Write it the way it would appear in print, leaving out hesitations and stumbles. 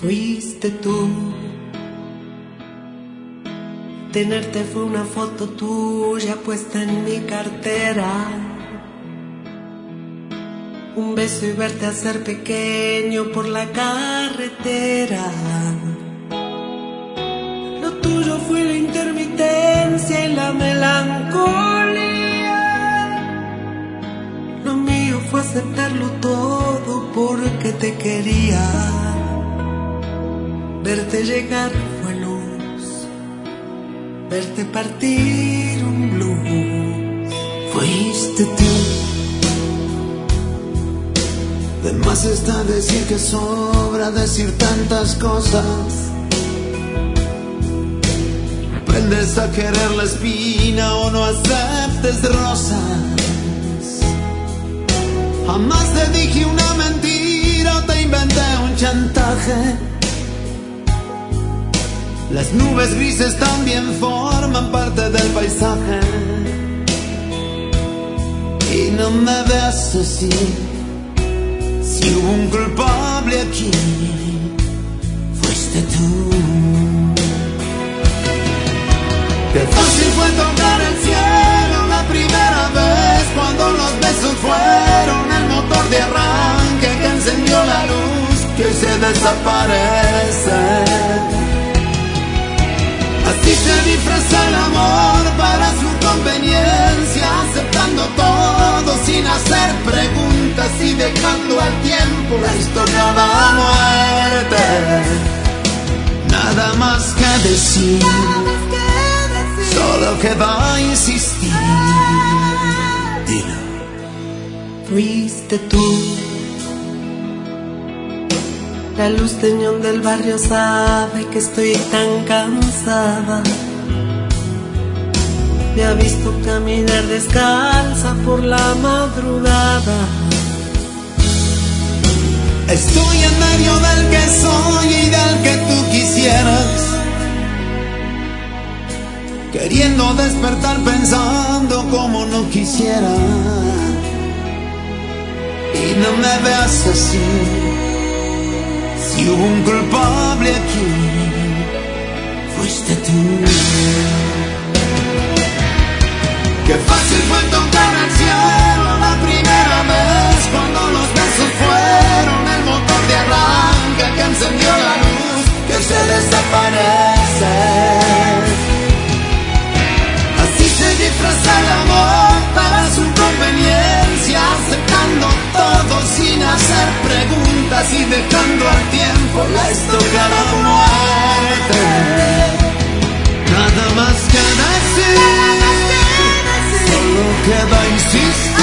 Fuiste tú. Tenerte fue una foto tuya puesta en mi cartera. Un beso y verte hacer pequeño por la carretera. Lo tuyo fue la intermitencia y la melancolía. Lo mío fue aceptarlo todo porque te quería. Verte llegar fue luz, verte partir un blues. Fuiste tú. De más está decir que sobra decir tantas cosas. Aprendes a querer la espina o no aceptes rosas. Jamás te dije una mentira o te inventé un chantaje. Las nubes grises también forman parte del paisaje. Y no me veas así. Si hubo un culpable aquí, fuiste tú. Qué fácil fue tocar el cielo la primera vez, cuando los besos fueron el motor de arranque que encendió la luz que hoy se desaparece. Así se disfraza el amor para su conveniencia, aceptando todo sin hacer preguntas y dejando al tiempo la historia de la muerte. Nada más que decir, solo queda insistir. Dilo. Fuiste tú. La luz de neón del barrio sabe que estoy tan cansada. Me ha visto caminar descalza por la madrugada. Estoy en medio del que soy y del que tú quisieras, queriendo despertar pensando como no quisiera. Y no me veas así. Si hubo un culpable aquí, fuiste tú. Qué fácil fue tocar el cielo la primera vez, cuando los besos fueron el motor de arranque que encendió la luz que se desaparece. Así se disfraza el amor para su conveniencia, aceptando todo sin hacer preguntas y dejando al tiempo la historia de la muerte. Nada más que decir, solo queda insistir.